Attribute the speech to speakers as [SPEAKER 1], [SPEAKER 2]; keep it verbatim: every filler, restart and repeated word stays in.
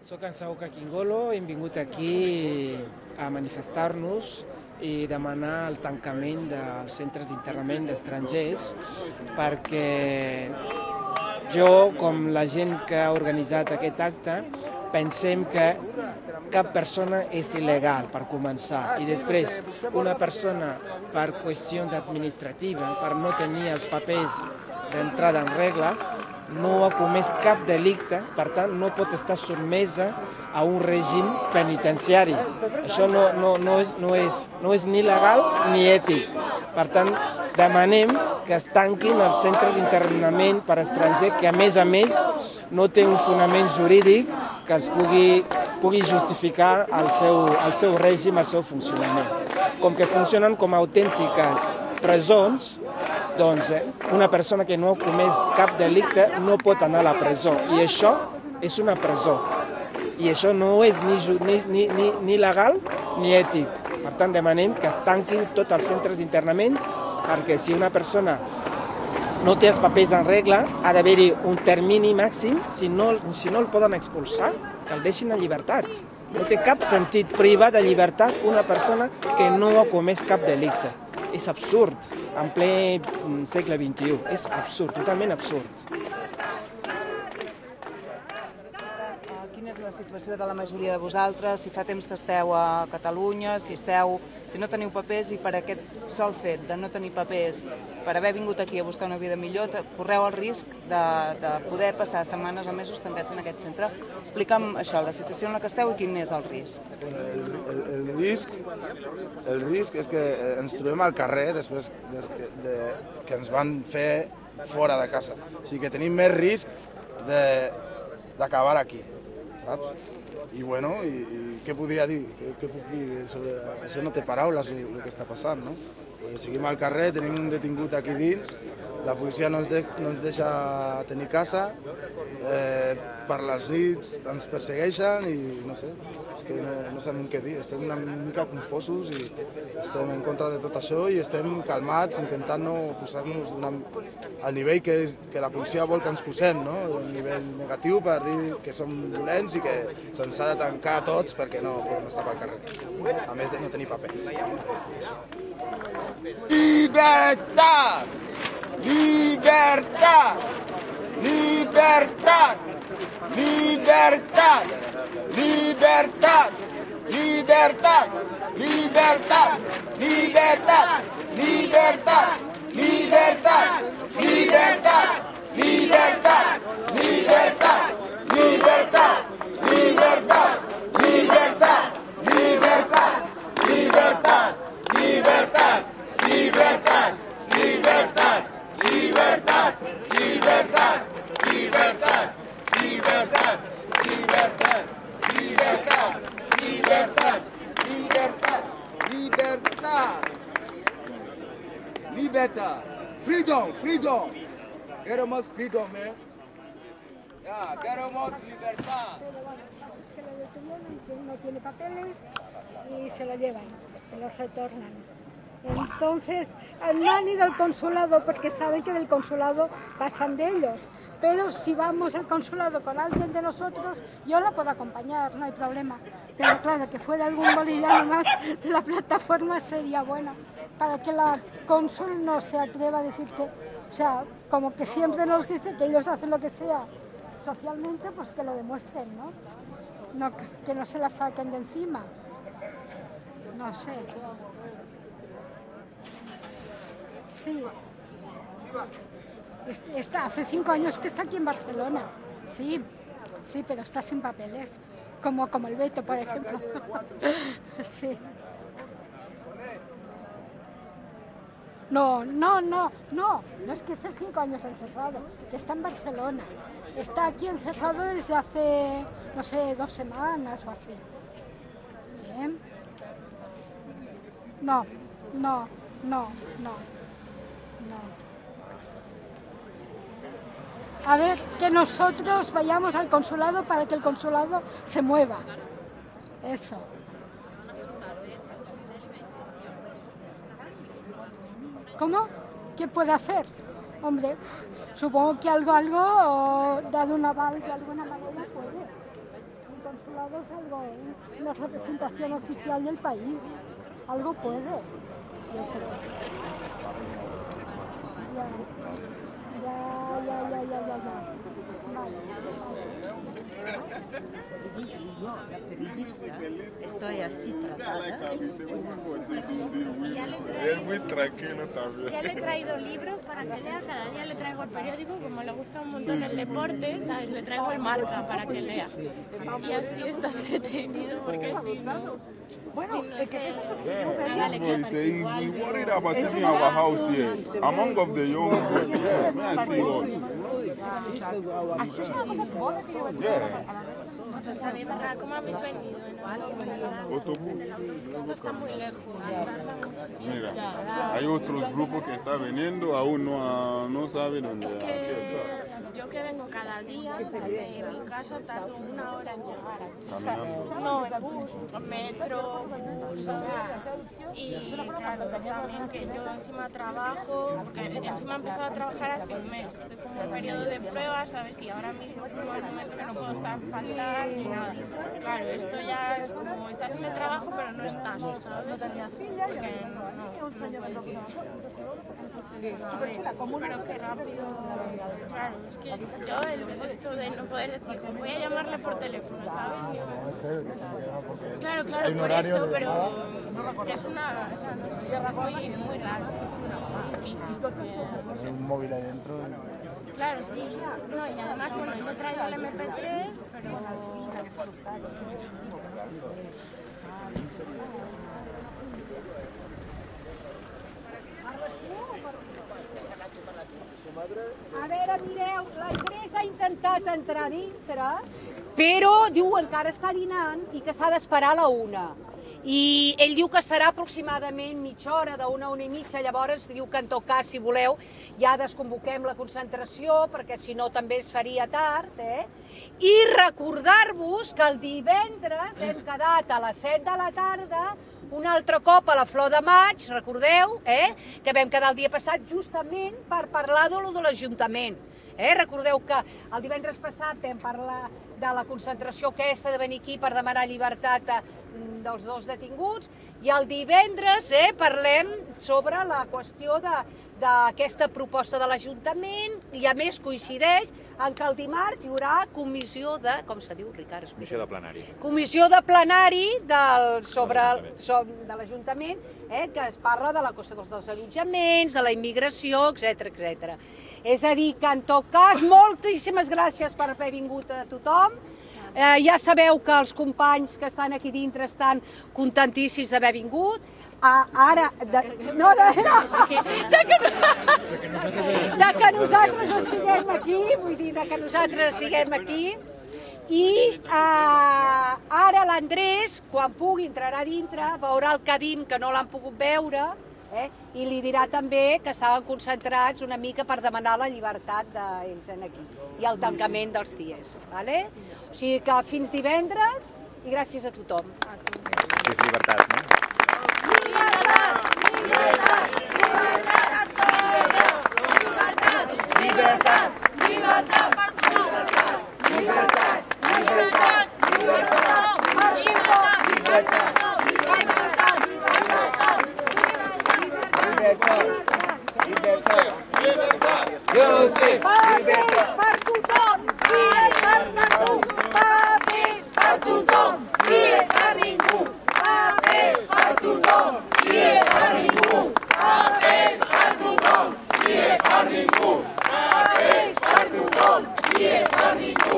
[SPEAKER 1] Soc en Sauca Quingolo, hem vingut aquí a manifestar-nos i demanar el tancament dels centres d'internament d'estrangers perquè jo, com la gent que ha organitzat aquest acte, pensem que cap persona és il·legal per començar i després una persona per qüestions administratives, per no tenir els papers d'entrada en regla, no ha comès cap delicte, per tant no pot estar sotmesa a un règim penitenciari. Això no, no, no, és, no, és, no és ni legal ni ètic. Per tant, demanem que es tanquin els centres d'internament per estranger, que a més a més no té un fonament jurídic que es pugui, pugui justificar el seu, el seu règim, el seu funcionament. Com que funcionen com a autèntiques presons, doncs una persona que no ha comès cap delicte no pot anar a la presó. I això és una presó. I això no és ni, ni, ni, ni legal ni ètic. Per tant, demanem que es tanquin tots els centres d'internament perquè si una persona no té els papers en regla, ha d'haver-hi un termini màxim, si no, si no el poden expulsar, que el deixin en llibertat. No té cap sentit privar de llibertat una persona que no ha comès cap delicte. És absurd, en ple segle vint-i-u. És absurd, totalment absurd.
[SPEAKER 2] Quina és la situació de la majoria de vosaltres? Si fa temps que esteu a Catalunya, si esteu, si no teniu papers i per aquest sol fet de no tenir papers, per haver vingut aquí a buscar una vida millor, correu el risc de, de poder passar setmanes o mesos tancats en aquest centre. Explica'm això, la situació en la que esteu i quin és el risc.
[SPEAKER 3] El, el, el, risc, el risc és que ens trobem al carrer després de, de, que ens van fer fora de casa. O sigui que tenim més risc d'acabar aquí, saps? I bueno, i, i què podria dir? Què, què puc dir sobre això? No té paraules el que està passant, no? Seguim al carrer, tenim un detingut aquí dins, la policia no ens, de, no ens deixa tenir casa, eh, per les nits ens persegueixen i no sé, és que no, no sabem què dir, estem una mica confosos i estem en contra de tot això i estem calmats intentant no posar-nos al nivell que, és, que la policia vol que ens posem, no? Un nivell negatiu per dir que som dolents i que se'ns ha de tancar a tots perquè no podem estar pel carrer, a més de no tenir papers.
[SPEAKER 4] Libertad! Libertad! Libertad! Libertad! Libertad! Libertad! Libertad! Libertad! Libertad! Libertad! Libertad! Libertad! Libertad! Libertad! Libertad! Libertad! Libertad! Libertad! Libertad! Libertad, libertad, libertad, libertad, libertad, libertad, libertad, libertad, libertad, libertad, libertad, libertad, freedom, freedom, queremos freedom, eh? Ya, queremos libertad.
[SPEAKER 5] Es que lo detuvieron, no tiene papeles y se lo llevan, se lo retornan. Entonces, no han ido al consulado porque saben que del consulado pasan de ellos. Pero si vamos al consulado con alguien de nosotros, yo la puedo acompañar, no hay problema. Pero claro, que fuera algún boliviano más de la plataforma sería bueno, para que la cónsul no se atreva a decir que, o sea, como que siempre nos dice que ellos hacen lo que sea socialmente, pues que lo demuestren, ¿no? No que no se la saquen de encima. No sé. Sí, está, hace cinco años que está aquí en Barcelona, sí, sí, pero está sin papeles, como, como el Beto, por ejemplo, sí. No, no, no, no, no es que esté cinco años encerrado, que está en Barcelona, está aquí encerrado desde hace, no sé, dos semanas o así. Bien. No, no, no, no. A ver, que nosotros vayamos al consulado para que el consulado se mueva. Eso. ¿Cómo? ¿Qué puede hacer? Hombre, supongo que algo, algo, o dado un aval de alguna manera puede. consulado es algo, la representación oficial del país. Algo puede, yo creo. Ya, ya, ya, ya, ya, ya, ya. Vale.
[SPEAKER 6] Yo, la periodista, estoy así tratada.
[SPEAKER 7] Es muy tranquilo también.
[SPEAKER 8] Ya le he traído libros para que lea, cada día le traigo el periódico, como le gusta un montón el deporte, ¿sabes? Le traigo el Marca para que lea. Y así está entretenido, porque si no...
[SPEAKER 6] Bueno, es que
[SPEAKER 7] He say we worried about taking our house here. Among of the young boys, yeah, man, I see what.
[SPEAKER 8] Yeah. ¿Cómo habéis venido?
[SPEAKER 7] Autobús.
[SPEAKER 8] Esto está muy lejos.
[SPEAKER 7] Mira, hay otros grupos que están viniendo, aún no, no saben dónde
[SPEAKER 8] Es
[SPEAKER 7] aquí
[SPEAKER 8] que
[SPEAKER 7] está.
[SPEAKER 8] yo que vengo cada día, desde mi casa tardo una hora en llegar aquí.
[SPEAKER 7] Caminando.
[SPEAKER 8] No, en bus, metro, bus, y claro, pues también que yo encima trabajo, porque encima he empezado a trabajar hace un mes, estoy como en periodo de pruebas, ¿sabes? Y ahora mismo es como el momento que no puedo estar faltar ni nada. Claro, esto ya es como estás en el trabajo pero no estás, ¿sabes? Porque no, no, no puedes ir. Pero qué rápido. Claro, es que yo el, esto de no poder decir, voy a llamarle por teléfono, ¿sabes? Claro, claro, por eso, pero que es una, o sea, no sé, muy, muy raro.
[SPEAKER 3] Poner un móvil ahí dentro.
[SPEAKER 8] Claro, sí. No, y además, bueno, yo traigo el eme pe tres, pero...
[SPEAKER 5] A veure, mireu, l'Andrés ha intentat entrar dintre, però diu que encara està dinant i que s'ha d'esperar a la una. I ell diu que estarà aproximadament mitja hora, d'una a una i mitja, llavors diu que en tot cas, si voleu, ja desconvoquem la concentració, perquè si no també es faria tard, eh? I recordar-vos que el divendres hem quedat a les set de la tarda, un altre cop a la Flor de Maig, recordeu, eh? Que vam quedar el dia passat justament per parlar de lo de l'Ajuntament. Eh? Recordeu que el divendres passat vam parlar de la concentració aquesta de venir aquí per demanar llibertat a, dels dos detinguts i el divendres eh, parlem sobre la qüestió d'aquesta proposta de l'Ajuntament i a més coincideix en que el dimarts hi haurà comissió de, com se diu, Ricard?
[SPEAKER 9] Comissió de plenari.
[SPEAKER 5] Comissió de plenari del, sobre, sobre, de l'Ajuntament, eh, que es parla de la qüestió dels desallotjaments, de la immigració, etcètera, etcètera. És a dir, que en tot cas, moltíssimes gràcies per haver vingut a tothom. Eh, ja sabeu que els companys que estan aquí dintre estan contentíssims d'haver vingut. Ah, ara, de, no, de, no, de, que, de que nosaltres estiguem aquí, vull dir, de que nosaltres estiguem aquí. I eh, ara l'Andrés, quan pugui, entrarà dintre, veurà el Cadim, que no l'han pogut veure, eh, i li dirà també que estaven concentrats una mica per demanar la llibertat d'ells aquí i el tancament dels C I E S. Vale? O sigui que fins divendres i gràcies a tothom.
[SPEAKER 9] És llibertat, no?
[SPEAKER 6] Libertad, libertad para todos. Libertad, libertad, libertad, libertad, libertad, libertad, libertad, libertad. Yo sé, libertad.
[SPEAKER 5] Per tothom, si és per ningú, papers per tothom, si és per ningú, papers per tothom, si és per ningú, papers per tothom, si és per ningú, papers per tothom, si és per ningú.